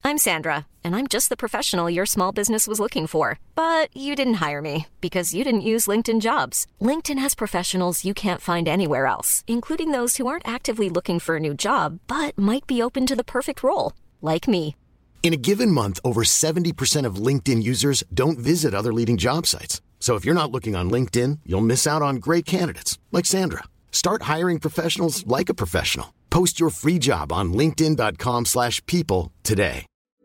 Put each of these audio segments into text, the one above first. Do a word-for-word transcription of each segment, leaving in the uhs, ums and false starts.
I'm Sandra, and I'm just the professional your small business was looking for. But you didn't hire me because you didn't use LinkedIn Jobs. LinkedIn has professionals you can't find anywhere else, including those who aren't actively looking for a new job, but might be open to the perfect role, like me. In a given month, over seventy percent of LinkedIn users don't visit other leading job sites. So if you're not looking on LinkedIn, you'll miss out on great candidates, like Sandra. Start hiring professionals like a professional. Post your free job on linkedin.com slash people today.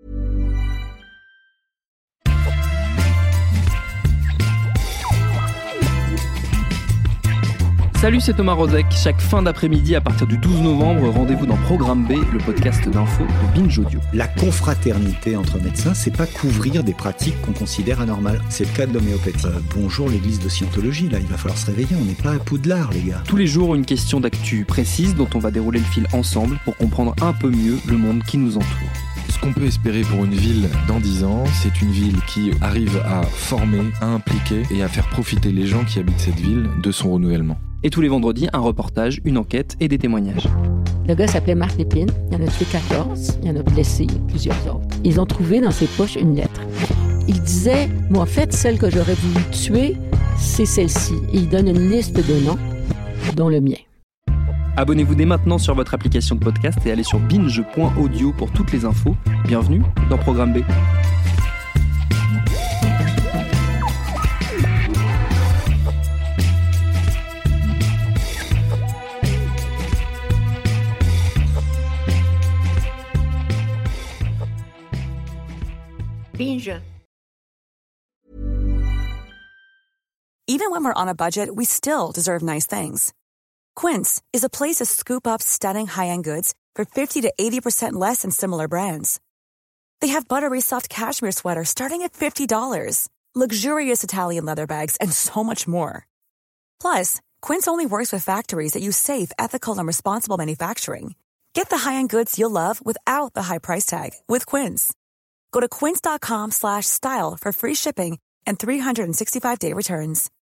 Salut, c'est Thomas Rozek. Chaque fin d'après-midi à partir du douze novembre, rendez-vous dans Programme B, le podcast d'info de Binge Audio. La confraternité entre médecins, c'est pas couvrir des pratiques qu'on considère anormales. C'est le cas de l'homéopathie. Euh, bonjour l'église de Scientologie, là, il va falloir se réveiller, on n'est pas à Poudlard, les gars. Tous les jours, une question d'actu précise dont on va dérouler le fil ensemble pour comprendre un peu mieux le monde qui nous entoure. Ce qu'on peut espérer pour une ville dans dix ans, c'est une ville qui arrive à former, à impliquer et à faire profiter les gens qui habitent cette ville de son renouvellement. Et tous les vendredis, un reportage, une enquête et des témoignages. Le gars s'appelait Marc Lépine, il y en a tué quatorze, il y en a blessé plusieurs autres. Ils ont trouvé dans ses poches une lettre. Il disait, moi en fait, celle que j'aurais voulu tuer, c'est celle-ci. Et il donne une liste de noms, dont le mien. Abonnez-vous dès maintenant sur votre application de podcast et allez sur binge point audio pour toutes les infos. Bienvenue dans Programme B. Binge. Even when we're on a budget, we still deserve nice things. Quince is a place to scoop up stunning high-end goods for fifty to eighty percent less than similar brands. They have buttery soft cashmere sweaters starting at fifty dollars, luxurious Italian leather bags, and so much more. Plus, Quince only works with factories that use safe, ethical, and responsible manufacturing. Get the high-end goods you'll love without the high price tag with Quince. Go to quince.com slash style for free shipping and three sixty-five day returns.